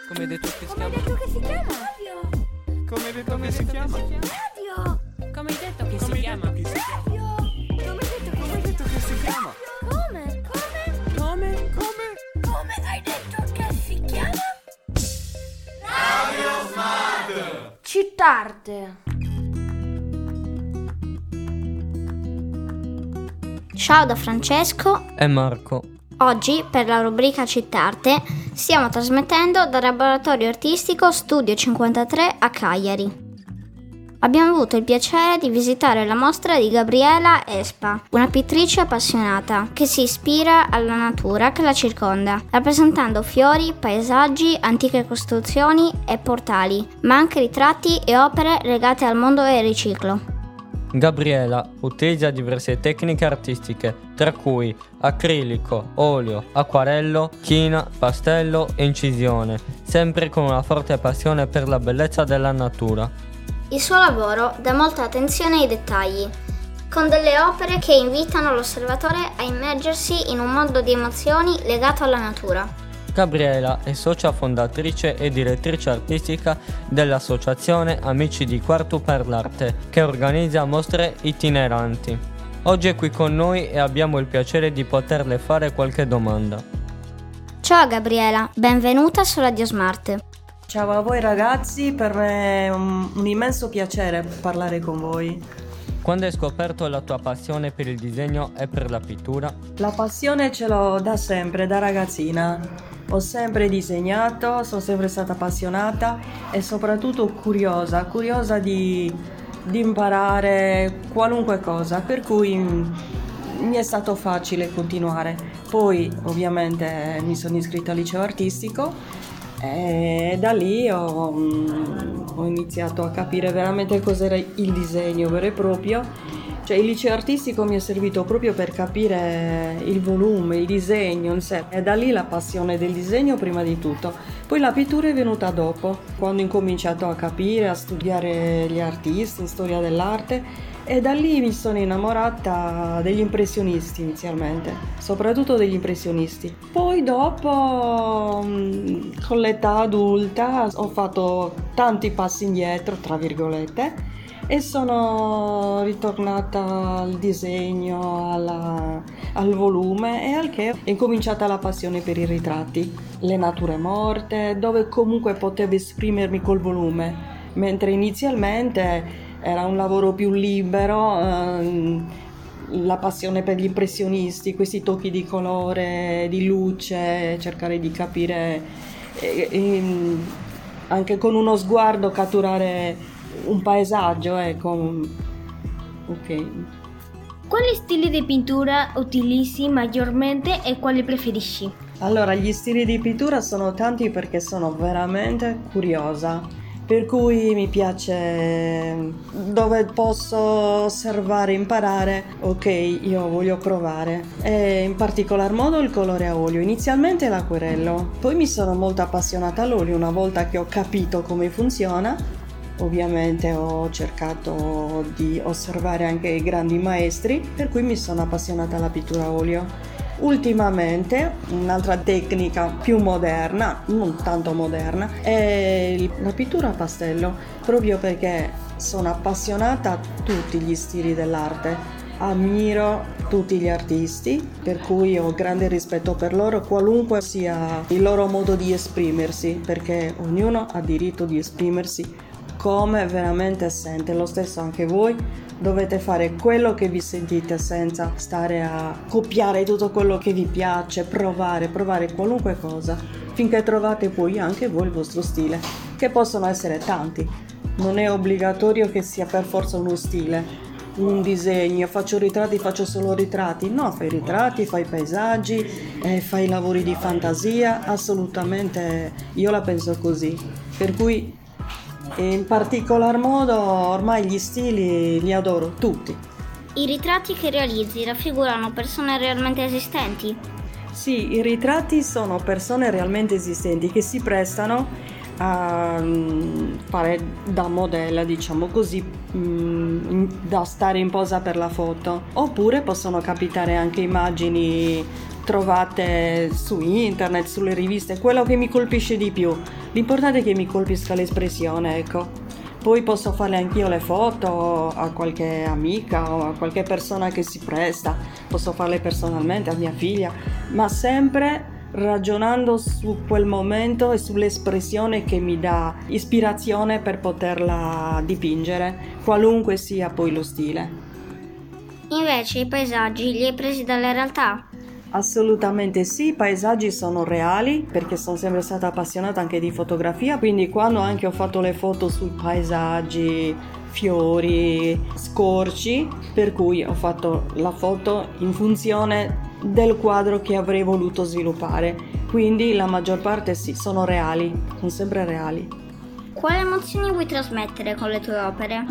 Come hai detto che si Come hai chiama? detto che si chiama? Radio. Come hai detto che si chiama? Radio. Come hai detto che si chiama? Radio. Come hai detto Come hai detto che si chiama? Come? Come hai detto che si chiama? Cittarte. Ciao da Francesco. E Marco. Oggi per la rubrica Cittarte stiamo trasmettendo dal laboratorio artistico Studio 53 a Cagliari. Abbiamo avuto il piacere di visitare la mostra di Gabriela Espa, una pittrice appassionata che si ispira alla natura che la circonda, rappresentando fiori, paesaggi, antiche costruzioni e portali, ma anche ritratti e opere legate al mondo del riciclo. Gabriela utilizza diverse tecniche artistiche, tra cui acrilico, olio, acquarello, china, pastello e incisione, sempre con una forte passione per la bellezza della natura. Il suo lavoro dà molta attenzione ai dettagli, con delle opere che invitano l'osservatore a immergersi in un mondo di emozioni legato alla natura. Gabriela è socia fondatrice e direttrice artistica dell'associazione Amici di Quartu per l'Arte, che organizza mostre itineranti. Oggi è qui con noi e abbiamo il piacere di poterle fare qualche domanda. Ciao Gabriela, benvenuta su Radio Smart. Ciao a voi ragazzi, per me è un immenso piacere parlare con voi. Quando hai scoperto la tua passione per il disegno e per la pittura? La passione ce l'ho da sempre, da ragazzina. Ho sempre disegnato, sono sempre stata appassionata e soprattutto curiosa di imparare qualunque cosa, per cui mi è stato facile continuare. Poi ovviamente mi sono iscritta al liceo artistico e da lì ho iniziato a capire veramente cos'era il disegno vero e proprio. Cioè il liceo artistico mi è servito proprio per capire il volume, il disegno in sé, e da lì la passione del disegno prima di tutto. Poi la pittura è venuta dopo, quando ho incominciato a capire, a studiare gli artisti, storia dell'arte, e da lì mi sono innamorata degli impressionisti inizialmente, soprattutto degli impressionisti. Poi dopo, con l'età adulta, ho fatto tanti passi indietro, tra virgolette, e sono ritornata al disegno, al volume, e al che è incominciata la passione per i ritratti, le nature morte, dove comunque potevo esprimermi col volume, mentre inizialmente era un lavoro più libero, la passione per gli impressionisti, questi tocchi di colore, di luce, cercare di capire anche con uno sguardo catturare un paesaggio, ecco. Ok. Quali stili di pittura utilizzi maggiormente e quali preferisci? Allora, gli stili di pittura sono tanti perché sono veramente curiosa, per cui mi piace dove posso osservare, imparare, ok, io voglio provare. E in particolar modo il colore a olio, inizialmente l'acquerello, poi mi sono molto appassionata all'olio una volta che ho capito come funziona. Ovviamente ho cercato di osservare anche i grandi maestri, per cui mi sono appassionata alla pittura a olio. Ultimamente un'altra tecnica più moderna, non tanto moderna, è la pittura a pastello, proprio perché sono appassionata a tutti gli stili dell'arte. Ammiro tutti gli artisti, per cui ho grande rispetto per loro, qualunque sia il loro modo di esprimersi, perché ognuno ha diritto di esprimersi come veramente sente. Lo stesso anche voi, dovete fare quello che vi sentite senza stare a copiare tutto quello che vi piace, provare qualunque cosa, finché trovate poi anche voi il vostro stile, che possono essere tanti. Non è obbligatorio che sia per forza uno stile, un disegno, faccio ritratti, faccio solo ritratti. No, fai ritratti, fai paesaggi, fai lavori di fantasia, assolutamente io la penso così. Per cui in particolar modo ormai gli stili li adoro tutti. I ritratti che realizzi raffigurano persone realmente esistenti? Sì, i ritratti sono persone realmente esistenti che si prestano a fare da modella, diciamo così, da stare in posa per la foto. Oppure possono capitare anche immagini trovate su internet, sulle riviste. Quello che mi colpisce di più L'importante è che mi colpisca l'espressione, ecco. Poi posso farle anch'io le foto a qualche amica o a qualche persona che si presta, posso farle personalmente a mia figlia, ma sempre ragionando su quel momento e sull'espressione che mi dà ispirazione per poterla dipingere, qualunque sia poi lo stile. Invece i paesaggi li hai presi dalla realtà? Assolutamente sì, i paesaggi sono reali perché sono sempre stata appassionata anche di fotografia, quindi quando anche ho fatto le foto sui paesaggi, fiori, scorci, per cui ho fatto la foto in funzione del quadro che avrei voluto sviluppare, quindi la maggior parte sì, sono reali, sono sempre reali. Quali emozioni vuoi trasmettere con le tue opere?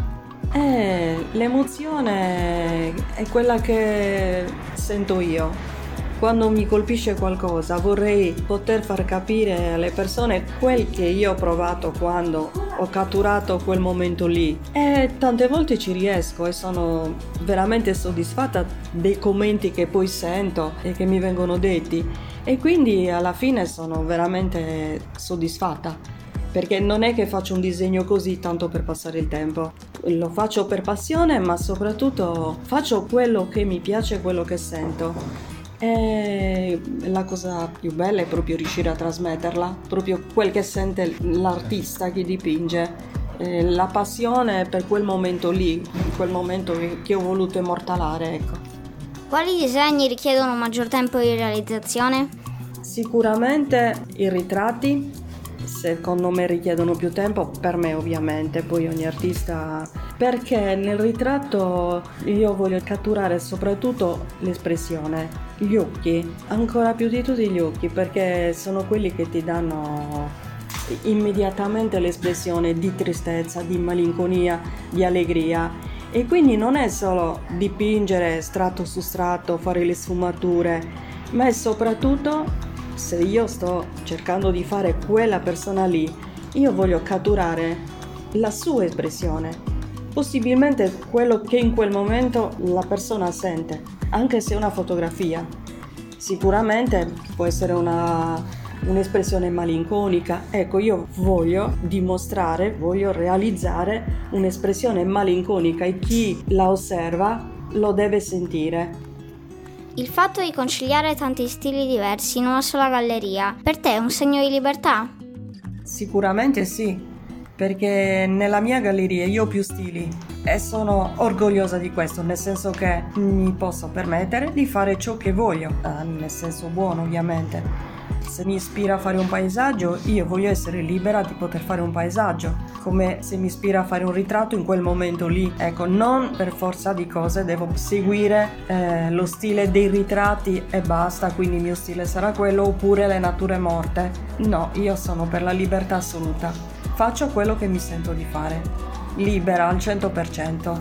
L'emozione è quella che sento io. Quando mi colpisce qualcosa vorrei poter far capire alle persone quel che io ho provato quando ho catturato quel momento lì, e tante volte ci riesco e sono veramente soddisfatta dei commenti che poi sento e che mi vengono detti, e quindi alla fine sono veramente soddisfatta, perché non è che faccio un disegno così tanto per passare il tempo, lo faccio per passione, ma soprattutto faccio quello che mi piace, quello che sento. E la cosa più bella è proprio riuscire a trasmetterla, proprio quel che sente l'artista che dipinge, la passione per quel momento lì, quel momento che ho voluto immortalare, ecco. Quali disegni richiedono maggior tempo di realizzazione? Sicuramente i ritratti, secondo me richiedono più tempo, per me ovviamente, poi ogni artista, perché nel ritratto io voglio catturare soprattutto l'espressione, gli occhi, ancora più di tutti gli occhi, perché sono quelli che ti danno immediatamente l'espressione di tristezza, di malinconia, di allegria, e quindi non è solo dipingere strato su strato, fare le sfumature, ma è soprattutto, se io sto cercando di fare quella persona lì, io voglio catturare la sua espressione, possibilmente quello che in quel momento la persona sente, anche se è una fotografia. Sicuramente può essere un'espressione malinconica. Ecco, io voglio dimostrare, voglio realizzare un'espressione malinconica, e chi la osserva lo deve sentire. Il fatto di conciliare tanti stili diversi in una sola galleria, per te è un segno di libertà? Sicuramente sì, perché nella mia galleria io ho più stili e sono orgogliosa di questo, nel senso che mi posso permettere di fare ciò che voglio, nel senso buono ovviamente. Se mi ispira a fare un paesaggio, io voglio essere libera di poter fare un paesaggio, come se mi ispira a fare un ritratto in quel momento lì. Ecco, non per forza di cose devo seguire lo stile dei ritratti e basta, quindi il mio stile sarà quello, oppure le nature morte. No, io sono per la libertà assoluta. Faccio quello che mi sento di fare, libera al 100%.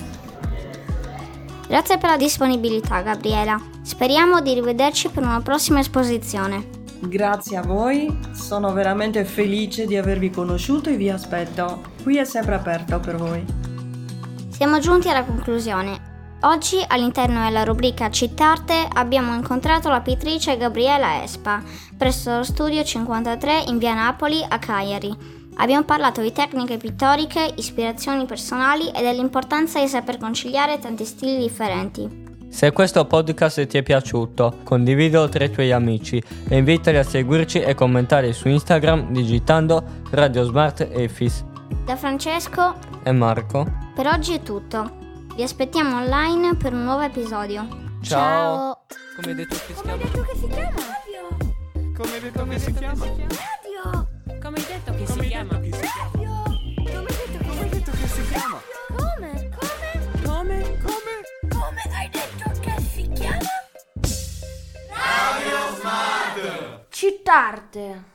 Grazie per la disponibilità, Gabriela. Speriamo di rivederci per una prossima esposizione. Grazie a voi, sono veramente felice di avervi conosciuto e vi aspetto. Qui è sempre aperto per voi. Siamo giunti alla conclusione. Oggi, all'interno della rubrica Cittarte, abbiamo incontrato la pittrice Gabriela Espa, presso lo studio 53 in via Napoli a Cagliari. Abbiamo parlato di tecniche pittoriche, ispirazioni personali e dell'importanza di saper conciliare tanti stili differenti. Se questo podcast ti è piaciuto, condividilo tra i tuoi amici e invitali a seguirci e commentare su Instagram digitando Radio Smart Efis. Da Francesco E Marco. per oggi è tutto. Vi aspettiamo online per un nuovo episodio. Ciao. Come hai detto che si chiama? Detto che si chiama? Radio! Come hai detto che si chiama? Radio! Come hai detto che si chiama? Radio! Come hai detto Come hai detto che si chiama? Come? Come hai detto che si chiama? Cittarte.